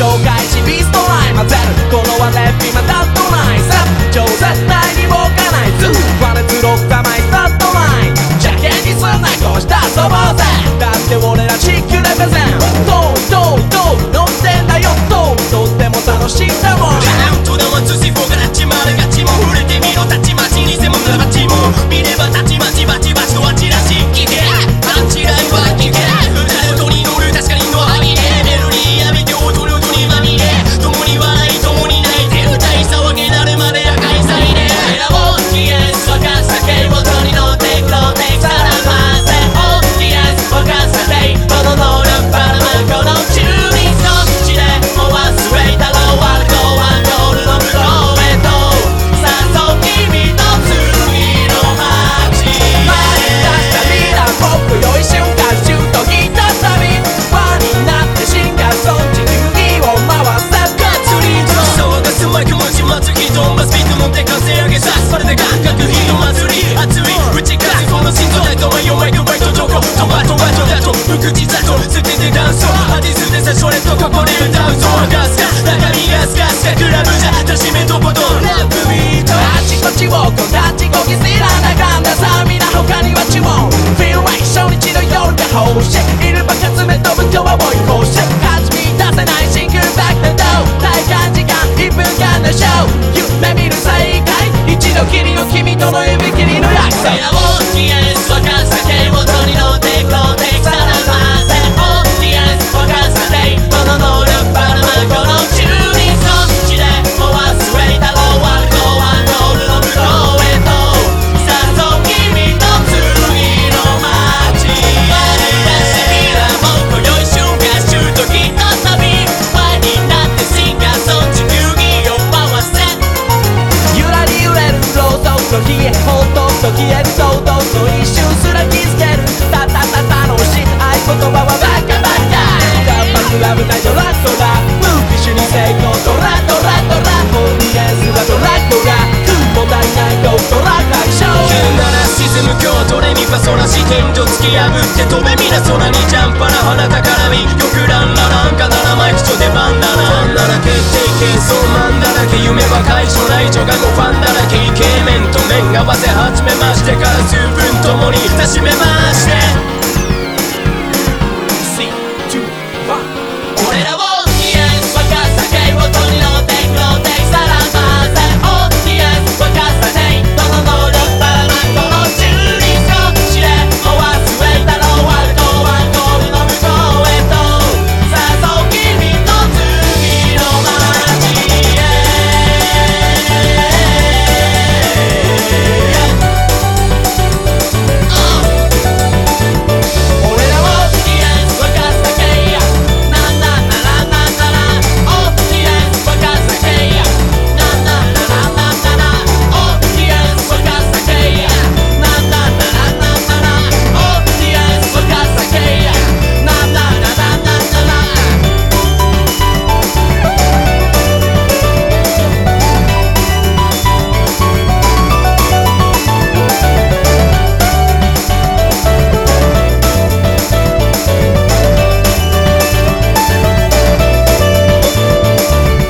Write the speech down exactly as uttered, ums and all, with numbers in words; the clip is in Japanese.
紹介しビーストライ混ぜるこのはレッピまだとないさ超絶対に動かないズワネツロッタマイスタートライン邪険にすんなこうした遊ぼうぜだって俺ら地球レペゼン遠い遠い遠い乗ってんだよ遠いとっても楽しいんだもんカウントダウンツースリーフォーからちまるがちも触れてみろたちまちにせものバチも見ればたちまちバチバチとはちらし聞けあちらいは聞け歌う音に乗る確かにのありねメロディーやめて踊る音にまみれ共に笑い共に泣いて歌い騒げなるまで赤いサイレン選ぼうイエス沸かす酒音に乗ってクローテイクさらませおイエス沸かす酒この能力ばらまこの中立の口でもう忘れたろうアルコールゴールの向こうへと誘う君の次の街前に出したリーダー僕よい瞬間シュートヒット旅輪になってシンガーソン地球儀を回せガッツリード騒がすマイク持ち待つ人マスピード持って風上げさすまるで感覚火の祭り熱い打ち勝つこの心臓だと迷うマイクバイトどこトマトマトだと無口だと捨ててダンスアーティストでさそれとここで歌うぞガスか中身ガスガスかクラブじゃ確めとボトンラップビートあちこちをこだちこぎ知らなかったさあ皆他には注文 Feel like 初日の夜が欲しいいるばか詰め飛ぶ今日は追い越し弾み出せないシングルバックのド体感時間いっぷんかんのショー夢見る再会一度きりの君との指切りの約束選ぼうイエス沸かす酒音に乗ってクローテイクさらませおイエス沸かす酒この能力ばらまこの中立の口でもう忘れたろうアルコールゴールの向こうへと誘う君の次の街割り出してみらもう今宵瞬間シュートヒット旅前になってシンガーソン地球儀を回せゆらり揺れるろうそくの火へほっとくと消える衝動の一瞬すら気づけるたたた楽しい合言葉はバカバカガッパクラブないドラドラムービッシュに成功ドラドラドラオーディエンスはドラドラ空も足りないとドラ大賞急なら沈む今日ドレミファソラシ天井突き破って飛べみな空にジャンパラ花高らみよくランラランカダラマイクチョでバンダナファンだらけ定型相マンだらけ夢は解消来女がごファンだらけイケメンと面合わせ始めましてから数分ともに確めまして